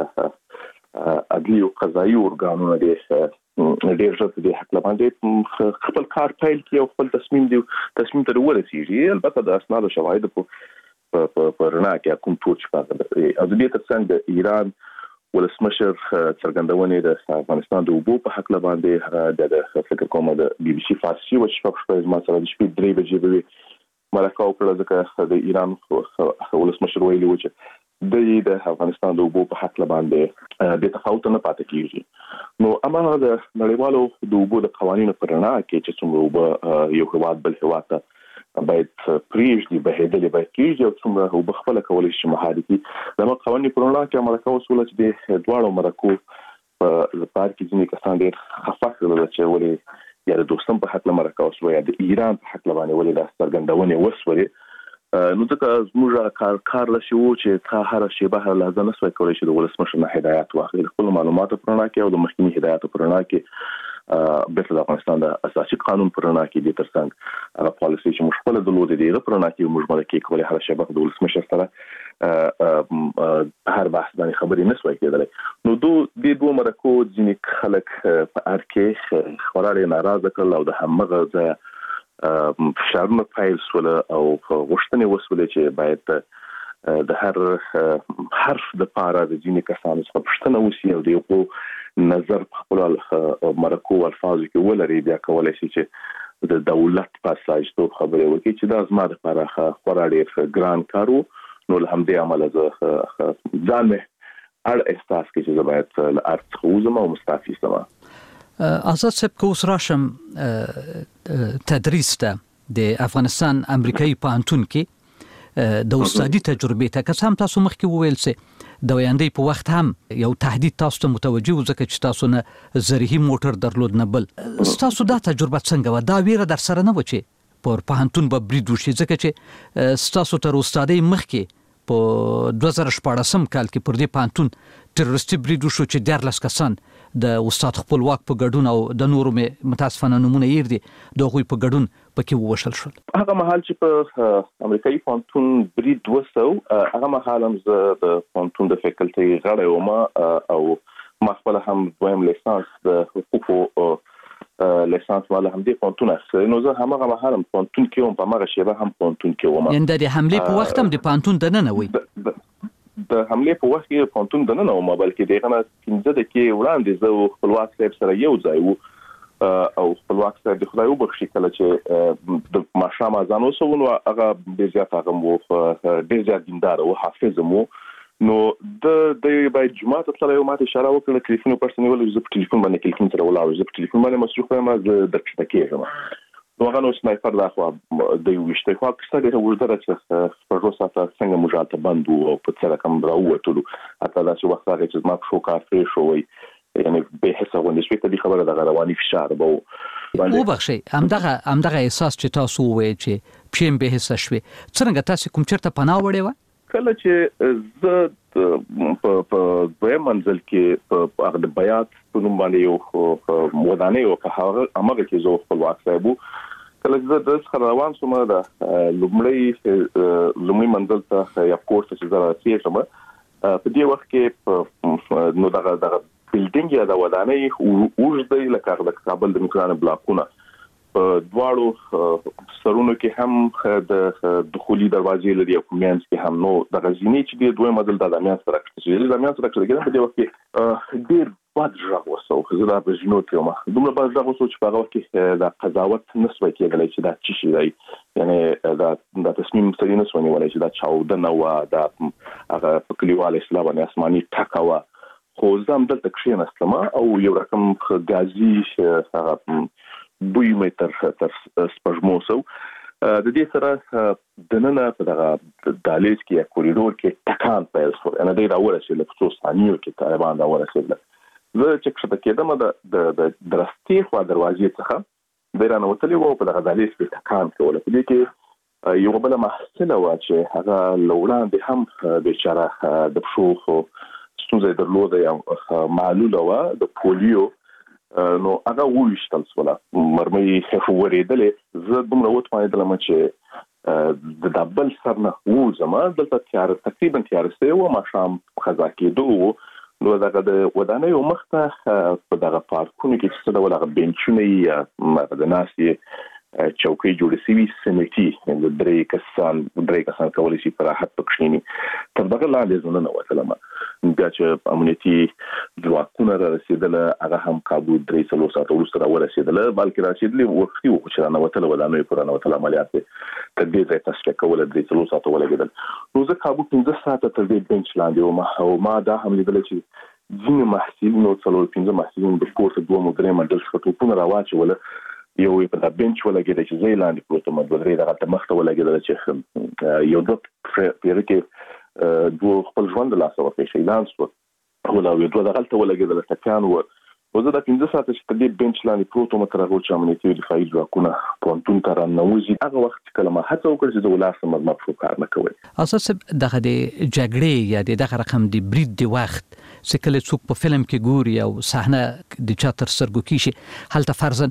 چې عدلي او قضایي ارګانونه دي ډېر ژر د حق باندې خپل کار پیل کړي او خپل تصمیم دی تصمیم ته ورسیږي البته د اسناد او شواهد په په رڼا کې کوم ټول چې پاتې او د دې ترڅنګ د ایران ولسمشر څرګندونې د افغانستان د اوبو په حق باندې د فکر کوم د بي بي سي فارسي او شپږ شپږ ما سره د شپې درې بجې به مرکه وکړه ځکه د ایران ولسمشر ویلي و چې د افغانستان د اوبو په حق باندې د تفاوت نه پاتې کیږي نو امانه د نړیوالو د اوبو د قوانینو پر رڼا کې چې څومره اوبه یو هواد بل هواد ته باید پریږدي بهېدلې باید کیږي او څومره اوبه خپل کولای شي مهارتي دغه قوانین پر رڼا کې مرکه وسوله چې د دواړو مرکو په لپاره کې ځینې کسان ډېر خفه کړل چې ولې یا د دوستم په حق مرکه وسوله یا د ایران په حق باندې ولې د څرګندونې وسوله نو ځکه زموږ کار کار لشي و چې تا هر شی به هر لحظه نسوي کولای شي د ولسمشر نه هدایت واخلي خپل معلوماتو پرونه کې او د محکمې هدایت پرونه کې به د افغانستان د اساسي قانون پرونه کې د ترڅنګ هغه پالیسي چې مشکله د لود دی پرونه کې موږ باندې کې کولای هر شی به د ولسمشر سره هر بحث باندې خبرې نسوي کېدلای نو دو د دوه مرکو ځینې خلک په ارکه خوراره ناراضه کړل او د همغه ځای فشارونه پیل سول او غوښتنې وسولې چې باید د هر حرف د پاره د ځینې کسانو څخه پوښتنه وشي او د یو نظر په خپل مرکو الفاظو کې ولري بیا کولای شي چې د دولت پاساج ته خبرې وکړي چې دا زما لپاره خورا ډېر ګران کار و نو له همدې امله زه ځان مې اړ احساس کوي چې زه باید له ارڅ خوځم او مستعفي شم آزاد صاحب که اوس راشم تدریس ته د افغانستان امریکایي پوهنتون کې د استادي تجربې ته که هم تاسو مخکې وویل سي د ویاندې په وخت هم یو تهدید تاسو ته متوجه و ځکه چې تاسو نه زرهي موټر درلود نه بل تاسو دا تجربه څنګه و دا ویره در سره نه و چې پر پوهنتون به برید وشي ځکه چې تاسو تر استادۍ مخکې په دوه زره شپاړسم کال کې پر دې پوهنتون تروریستي برید وشو چې دیارلس کسان د استاد خپلواک په ګډون او د نورو متاسفانه نمونه یې دي د غوي په ګډون پکې ووشل شول هغه مهال چې په امریکایي پوهنتون برید وسو هغه مهال هم زه د پوهنتون د فیکلټي غړی وم او ما خپل هم دویم لیسانس د حقوقو لیسانس والا هم دې پوهنتون اخیستی نو زه هماغه مهال هم پوهنتون کې وم په هماغه شیبه هم پوهنتون کې وم یعنې د حملې په وخت هم د پوهنتون دننه وئ د حملې په وخت کې پوهنتون دننه وم بلکې دغه نه پنځه دقیقې وړاندې زه خپلواک صاحب سره یو ځای وو او خپلواک صاحب د خدای وبخښي کله چې د ماښام اذان وسو نو هغه ډېر زیات هغه مو ډېر زیات دیندار او حافظ مو نو د د باید جمعه ته تلای ماته اشاره وکړه ټلیفون پرسنل ول زه په ټلیفون باندې ټلیفون سره ولاړ زه په ټلیفون باندې مصروف یم زه د کښته نو هغه نو سنایپر دا خو د یو وشته خو څه ډېر ورته چې په روسا ته څنګه مجاهد بندو او په څه رقم راووتلو حتی دا چې وخت راغی چې ما شو کار فری شوی یعنی به حساب ونې شوی ته خبره د رواني فشار بو او بخشي همدغه همدغه احساس چې تاسو وې چې پیم به حساب شوی څنګه تاسو کوم چرته پناه وړې و کله چې زه په په دویم منزل کې په هغه د بیات په نوم باندې یو ودانې او په هغه امر کې زه خپلواک صاحب کله چې زه د روان شوم د لومړی لومړی منزل ته یا کورس چې زه راسېږم په دې وخت کې نو دغه دغه بلډینګ یا د ودانې اوږدې لکه د کابل د میکران بلاکونه په دواړو سرونو کې هم د دخولي دروازې لري او میانس کې هم. نو د غزینی چې د دوه مدل د میانس سره چې د میانس سره کې په دې وخت کې ډېر بد ژغ وسو خو دا په جنو کې ما دومره بد ژغ وسو چې په هغه کې د قضاوت نسبه کېدلای چې دا چی شي دی، یعنی دا د تصمیم سړي نسو نیولای چې دا چاودنه و دا هغه په کلیوال اسلام باندې آسماني ټاکا و. خو زم دلته کښیناستم او یو رقم غازي هغه بوی مې تر تر سپږموسو د دې سره د نن په دغه دالیز کې کوریډور کې ټکان پیل شو. انا دې راورسېد له څو ثانیو کې طالبان راورسېدل. زه چې څه کېدم د د درستي خو دروازې څخه بیرانه وتلی وو په دغه دالیز کې ټکان کول. په دې کې یو بل محصله و چې هغه لوړان به هم بیچاره د شوخو ستونزې درلوده یا معلوله و د پولیو، نو هغه وښتل سوله مرمۍ خفورېدلې. زه دومره وټمایدلم چې د دبل سر نه وځم دلته تیار تقریبا تیار سوی و ماښام خزا کېدو. نو دغه د ودانیو مخته په دغه پارکونو کې چې څه ډول هغه بینچونه یې د ناستې چوکۍ جوړې سوي سمیټي د درې کسان درې کسان کولی شي په راحت پکښیني. تر دغه لاندې زه ننوتلم. بیا چې امنیتي ځواکونه رارسېدل هغه هم کابو درې څلور ساعته وروسته راورسېدل، بلکې رارسېدلي وختي وو چې رانوتل ودانیو په رانوتل عملیات تر دې ځای تصفیه کوله درې څلور ساعته ولګېدل. نو زه کابو پنځه ساعته تر دې بینچ لاندې وم او ما دا هم لیدله چې ځینې محصلینو څلور پنځه محصلینو د پورته دوه مدرې منډل څخه توپونه راواچوله. یو په دا بنچ ولګېده چې زه لاندې پروت وم، دوه درې دغه مخته ولګېدل چې یو دوه پیره کې دوه خپل ژوند له لاسه ورکړي شهیدان شول او یو دوه دغلته ولګېدل ټکان و. زه دا پنځه ساعته چې په دې بنچ لاندې پروت وم تر هغه چې امنیتي دفاعي ځواکونه پوهنتون ته راننوځي، هغه وخت کله ما هڅه وکړه چې زه ولاړ شم ما په کار نه کوی. اساس دغه د جګړې یا دغه رقم د برید د وخت چې کله څوک په فلم کې ګوري او صحنه د چا تر سترګو کې شي هلته فرضاً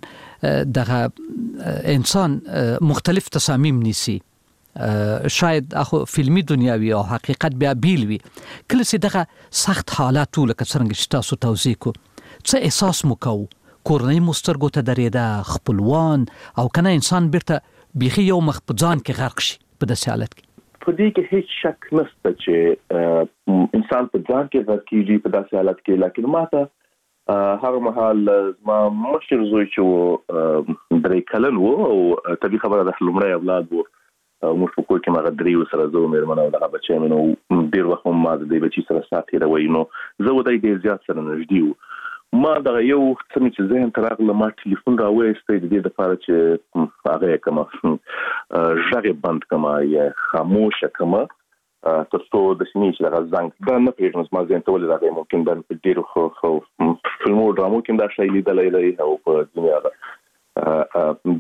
دغه انسان مختلف تصامیم نیسي، شاید اخو فلمی دنیاوی او حقیقت بیا بیل وي. کله چې دغه سخت حالات لکه څنګه چې تاسو توضیح کو څه احساس مو کو؟ کورنۍ مو سترګو ته درېده، خپلوان او کنه انسان بیرته بیخي یو مخ په ځان کې غرق شي په داسې حالت کې؟ په دې کې هیڅ شک نشته چې انسان په ځان کې غرق کېږي په داسې حالت کې. لکه ما ته هر مهال زما مشر زوی چې درې کلن و او طبیعي خبره ده لومړی اولاد و، موږ په کور کې ما درې سره زه مېرمن او دغه بچی مې نو ډېر وخت ما د دې بچي سره ساعت تېروي. نو زه ودی ډېر زیات سره نږدې و. ما دغه یو څه چې ذهن ته راغله ما ټلیفون راوایستی د دې دپاره چې هغه یې کړمه غږ یې بند کړمه یا خاموشه کړمه تر څو داسې نه وي چې دغه زنګ دا نه پوهېږم زما ذهن ته ولې راغی. ممکن دا په ډېرو فلمو ډرامو کې هم دا شی لیدلی دی او په ځینې هغه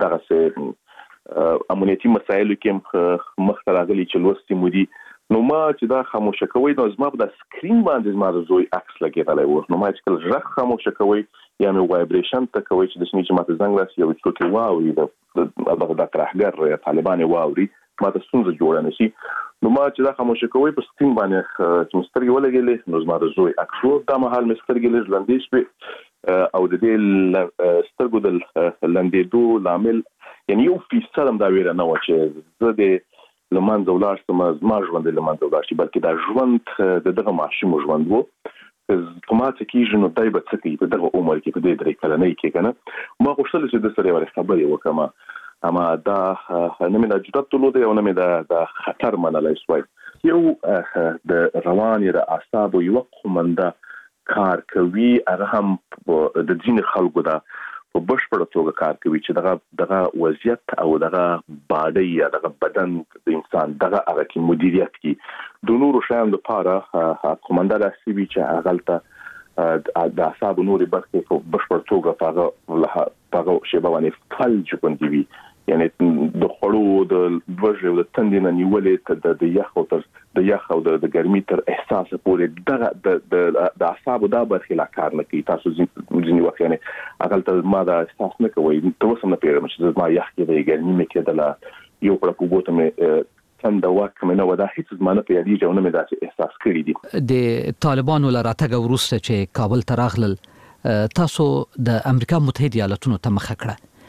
دغسې امنیتي مسایلو کې هم مخته راغلي چې لوستي مو دي. نو ما چې دا خاموشه کوي نو زما په دا سکرین باندې زما د زوی عکس لګېدلی و. نو ما چې کله غږ خاموشه کوي یا مې وایبریشن ته کوي چې داسې نه چې ما ته زنګ راسي یو څوک یې واوري دغه دا ترهګر یا طالبان یې واوري ما ته ستونزه جوړه نه شي. نو ما چې دا خاموشه کوي په سکرین باندې چې مې سترګې ولګېدلې نو زما د زوی عکس و. دا مهال مې سترګې لږ لندې شوې او د دې سترګو د لندېدو لامل یعنی یو فیصد هم دا ویره نه وه چې زه د له منځه ولاړ شم، زما ژوند یې له منځه ولاړ شي، بلکې دا ژوند د دغه ماشوم ژوند و. په ما څه کېږي نو دی به څه کوي په دغه عمر کې په دې درې کلنۍ کې که نه. ما غوښتل چې د سره یوه خبرې وکړم اما دا نه مې دا جرأت درلودی او نه مې دا خطر منلی سوی. یو د روان یا د اعصابو یوه قومنده کار کوي هغه هم د ځینې خلکو ده په بشپړه توګه کار کوي چې دغه دغه وضعیت او دغه باډۍ یا دغه بدن د انسان دغه هغه کې مدیریت کړي. د نورو شیانو لپاره قومنده داسې وي چې هغلته د اعصابو نورې برخې په بشپړه توګه په هغه شیبه باندې فلج غوندې وي، یعنی د خوړو د لوږې او د تندې نه نیولې د یخ او تر د یخ او د ګرمۍ تر احساسه پورې دغه د اعصابو دا برخې لا کار نه کوي. تاسو ځینې وخت یعنی هغلته ما دا احساس نه کوئ، ته اوس هم نه پوهېږم چې زما یخ کېدی ګرمي مې کېدله یو غړپ اوبو ته مې څنډه واک مې نه وه دا هېڅ زما نه په یادېږي او نه مې داسې احساس کړي دي. د طالبانو له راتګه وروسته چې کابل ته راغلل تاسو د امریکا متحده ایالتونو ته مخه کړه،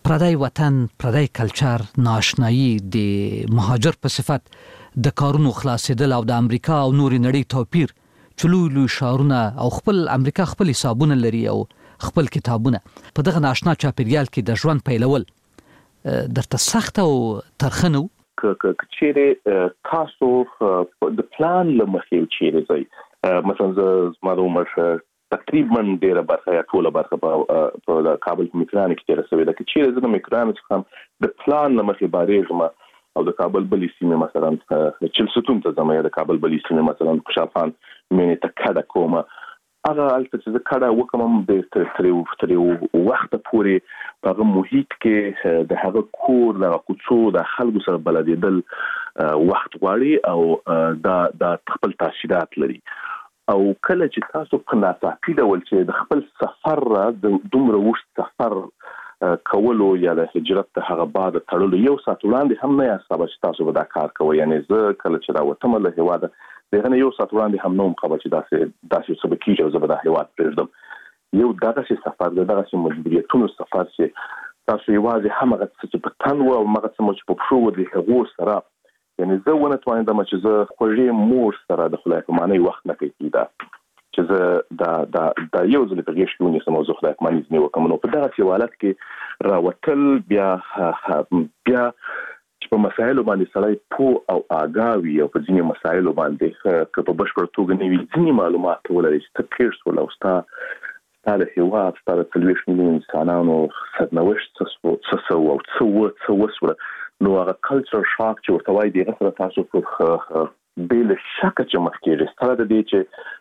پردای وطن، پردای کلچر، ناشنایی د مهاجر په صفت د کارونو خلاصېدل او د امریکا او نورې نړۍ توپیر چې لوی لوی ښارونه او خپل امریکا خپل حسابونه لري او خپل کتابونه، په دغه ناشنا چاپیریال کې د ژوند پیلول درته سخت او ترخه نه و؟ که چیرې تاسو د پلان له مخې چیرې ځئ، مثلا زما د عمر تقریبا ډیره برخه یا ټوله برخه په کابل په میکران کې تېره شوې ده، که چیرې زه د میکران څخه د پلان له مخې بارېږم او د کابل بلې سیمې مثلا چلستون ته ځم یا د کابل بلې سیمې مثلا خوشحال خان مینې ته کډه کومه، هغه هلته چې زه کډه وکړم هم د تر یو وخته پورې په هغه محیط کې د هغه کور د هغه کوڅو د خلکو سره بلدېدل وخت غواړي او دا د خپل تاثیرات لري. او کله چې تاسو په ناڅاپي ډول چې د خپل سفر د دومره اوږد سفر کولو یا د هجرت ته هغه بعد تړلو یو ساعت وړاندې هم نه یاست خبر چې تاسو به دا کار کوئ، یعنې زه کله چې راوتم له هېواده د هغه نه یو ساعت وړاندې هم نه وم خبر چې داسې داسې څه به کېږي او زه به دا هېواد پرېږدم. یو دغسې سفر دی، دغسې مجبوریتونو سفر چې تاسو یوازې همغه څه چې په تن وو او همغه څه چې په پښو وو د هغو سره، یعنې زه ونه توانېدم چې زه خوږې مور سره د خدای په معنی وخت نه کوي کېده چې زه دا دا دا یو ځل په غیږ کې ونیسم او زه خدای په معنی ځینې وکړم. نو په دغسې حالت کې راوتل بیا بیا چې په مسایلو باندې سړی پوه او آګاه وي او په ځینې مسایلو باندې که په بشپړه توګه نه وي ځینې معلومات ولري چې ته تېر شول او ستا ستا د هېواد ستا د څلوېښت میلیون انسانانو سرنوشت څه سو او څه و څه وسوله، نو هغه کلچر شاک چې ورته وایي د هغه سره تاسو په بې له شکه چې مخ کېږي، سره د دې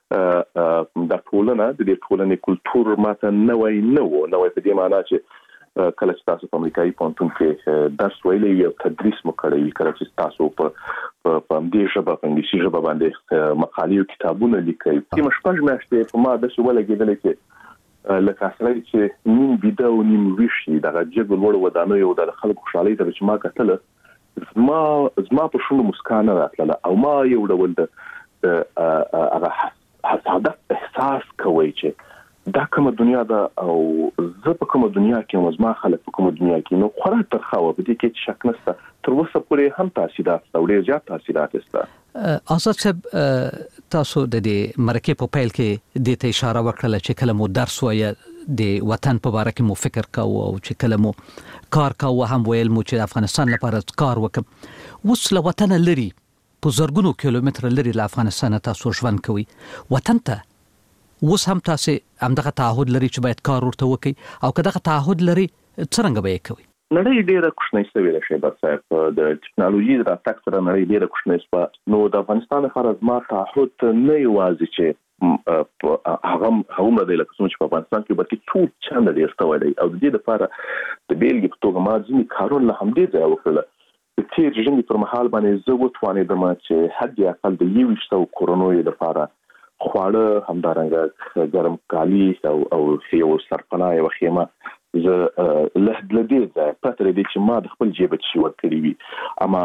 چې دا ټولنه د دې ټولنې کلتور ماته نوی نه و، نوی په دې معنا چې کله چې تاسو په امریکایي پوهنتون کې درس ویلی وي او تدریس مو کړی وي، کله چې تاسو په په همدې ژبه په انګلیسي ژبه باندې مقالې او کتابونه لیکئ، کومه شپږ میاشتې په ما داسې ولګېدلې چې لکه سړی چې نیم بیده او نیم ویښ وي، دغه جګو لوړو ودانیو او د خلکو خوشحالۍ ته چې ما کتله زما زما په شونډو مسکا نه راتلله او ما یو ډول د هغه حسادت احساس کوئ چې دا کومه دنیا ده او زه په کومه دنیا کې یم، زما خلک په کومه دنیا کې، نو خورا ترخه وه، په دې کې شک نشته. تر اوسه پورې هم تاثیرات شته او ډېر زیات تاثیرات شته. آزاد صاحب، تاسو د دې مرکې په پیل کې دې ته اشاره وکړله چې کله مو درس وایه د وطن په باره کې مو فکر کوو او چې کله مو کار کوو هم ویل مو چې د افغانستان لپاره کار وکړم. اوس له وطنه لري په زرګونو کیلومتره لري له افغانستانه تاسو ژوند کوئ، وطن ته اوس هم تاسو همدغه تعهد لري چې باید کار ورته وکړئ، او که دغه تعهد لري څرنګه به یې کوئ؟ نړۍ ډېره کوچنۍ شوې ده شهباز صاحب، د ټکنالوژي د راتګ سره نړۍ ډېره کوچنۍ شوه، نو د افغانستان لپاره زما تعهد نه یوازې چې هغه هغومره دی لکه څومره چې په افغانستان کې بلکې څو چنده ډېر شوی دی، او د دې لپاره د بېلګې په توګه ما ځینې کارونه له همدې ځایه وکړله. د تېر ژمي پر مهال باندې زه وتوانېدم چې حد اقل د یوویشت سوو کورنیو لپاره خواړه، همدارنګه ګرم کالي او او یو سرپناه یوه خیمه زه له دې ځایه پرته له دې چې ما د خپل جیبه چې ورکړي وي، اما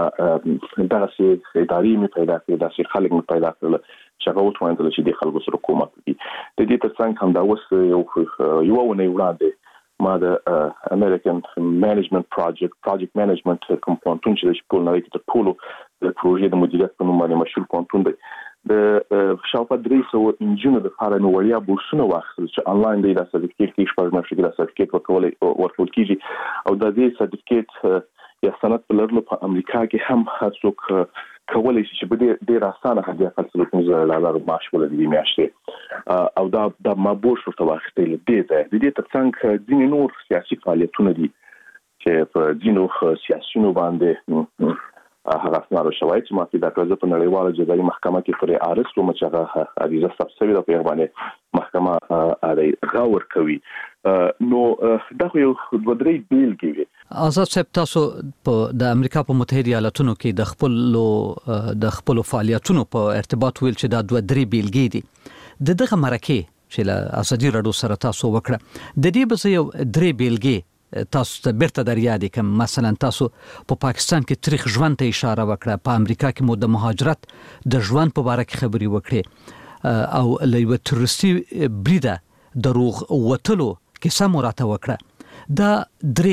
دغسې ادارې مې پیدا کړې، داسې خلک مې پیدا کړل چې هغه وتوانېدل چې دې خلکو سره کومک وکړي. د دې تر څنګ همدا اوس یو یوه اونۍ وړاندې ما د امریکن مینجمنټ پروجیکټ پروجیکټ مینجمنټ کوم پوهنتون چې د ټول نړۍ کې تر ټولو د پروژې د مدیریت په نوم باندې مشهور پوهنتون دی، د شاوخوا درې سوه نجونو دپاره مې وړیا بورسونه واخیستل چې انلاین دی دا سرټیفیکیټ کې شپږ میاشتې کې دا سرټیفیکیټ ورکولی ورکول کېږي، او د دې سرټیفیکیټ یا سند په لرلو په امریکا کې هم هر څوک کولی شي چې په ډېر ډېر اسانه حد اقل څلور پنځه زره ډالر معاش ولري دې میاشتې، او دا دا ما بورس ورته واخیستی له دې ځایه. د دې تر څنګ ځینې نور سیاسي فعالیتونه دي چې په ځینو سیاسیونو باندې هغه اسناد شوی چې ما پیدا کړل. زه په نړیواله جزایي محکمه کې پرې عارض وم چې هغه عریضه ثبت شوې ده، په هغه باندې محکمه غور کوي. نو دا خو یو دوه درې بیلګې وي. آزاد صاحب، تاسو په د امریکا په متحده ایالاتونو کې د خپلو د خپلو فعالیتونو په ارتباط ویل چې دا دوه درې بیلګې دي. د دغه مرکې چې له ازادي راډیو سره تاسو وکړه، د دې به زه یو درې بیلګې تاسو ته بیرته در یادې کړم. مثلا تاسو په پاکستان کې تاریخ ژوند ته اشاره وکړه، په امریکا کې مو د مهاجرت د ژوند په باره کې خبرې وکړې، او له یوه تروریستي بریده د روغ وتلو کیسه مو راته وکړه. دا درې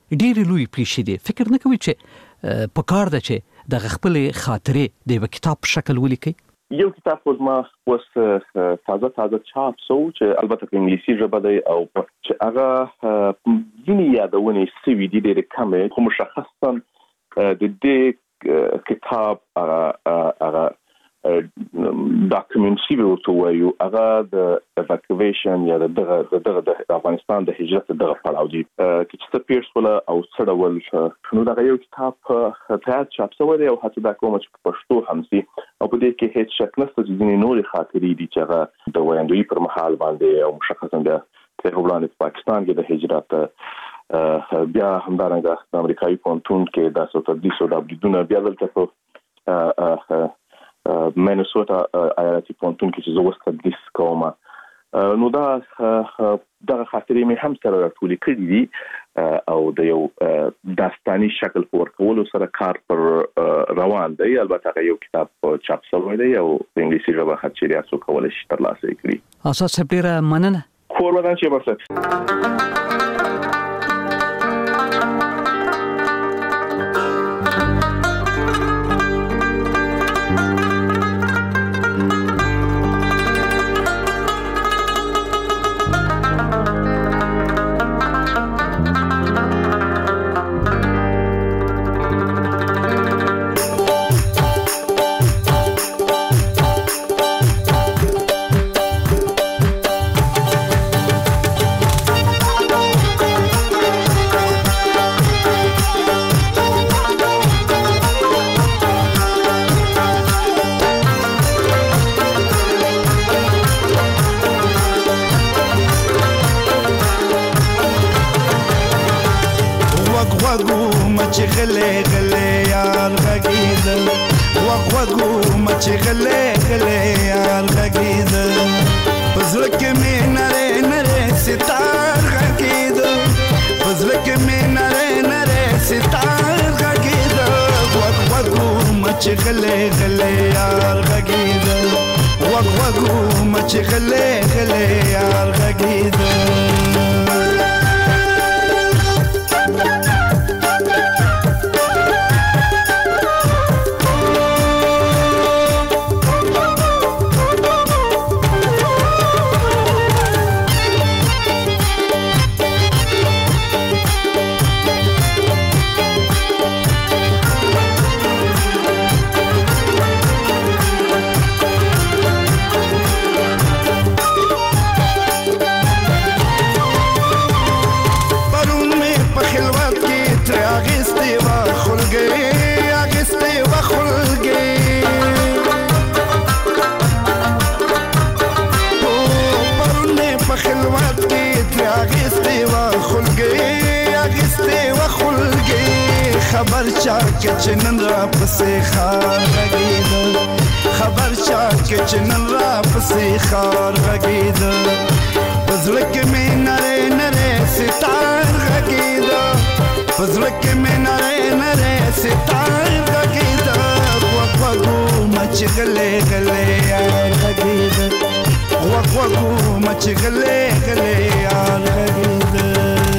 ډېر لوی پریشي دي. فکر نه کوي چې په کار ده چې د خپل خاطرې د کتاب په شکل ولیکي؟ یو کتاب خو ما اوس تازه تازه چاپ شو چې البته په انګلیسي ژبه دی او چې هغه ځینې یادونې سوي دي ډېرې کمې، خو مشخصا د دې کتاب هغه ډاکومنټري به ورته وایو، هغه د ایواکویشن یا دغه دغه د افغانستان د هجرت دغه پړاو دي چې څه پیښ ولا او څه ډول نو دا یو کتاب تیار چاپ شوی دی او هڅه دا کوم چې په پښتو هم سي او په دې کې هیڅ شک نشته چې ځینې نورې خاطرې دي چې هغه د ویاندوی پر مهال باندې او مشخصا د تهران په پاکستان کې د هجرت بیا همدارنګه د امریکایي پونتون کې د سوتدي سودا بدون بیا دلته په مینیسوټا ایالتي پونتون کې چې زه اوس تدریس کوم، نو دا دغه خاطرې مې هم سره راټولې کړې دي او د یو داستاني شکل په ورکولو سره کار پر روان دی. البته هغه یو کتاب چاپ شوی دی او په انګلیسي ژبه خاطرې تاسو کولای شئ ترلاسه کړئ. اساس ډیره مننه. کور ودان چې بس خبر چا کې چنن را پسې خار غږید خبر چا کې چنن را پسې خار غږید پزړه کې مې نره نره ستار غږید پزړه کې مې نره نره ستار غږید وق وقو مچ غلې غلې یار غږید وق وقو مچ غلې غلې یار غږید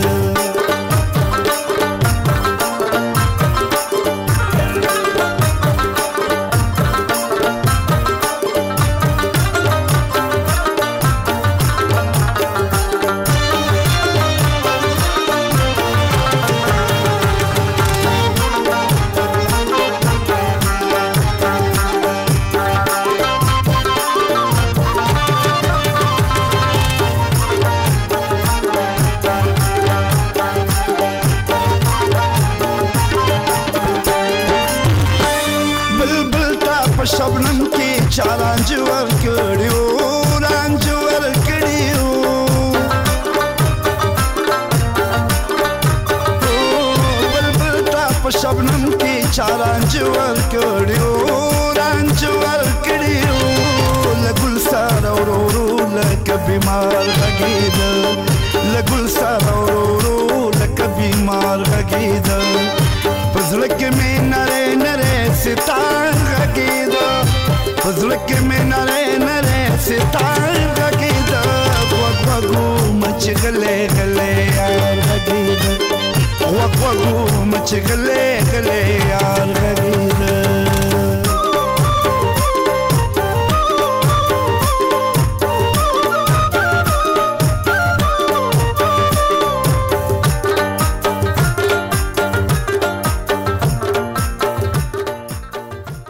شبنم کې چالانج ور کړیو رانج ور کړیو بلبل تا په شبنم کې چالانج ور کړیو رانج ور کړیو لګل سره ورو لکه بیمار غږید لګل سره ورو لکه بیمار غږید پزړه کې مې نره نره ستار غږید پزړه کې مې نره نره ستار غږید وق وقو مچ غلې غلې یار غږید وق غوږو مچ غلې غلې یار غږیږي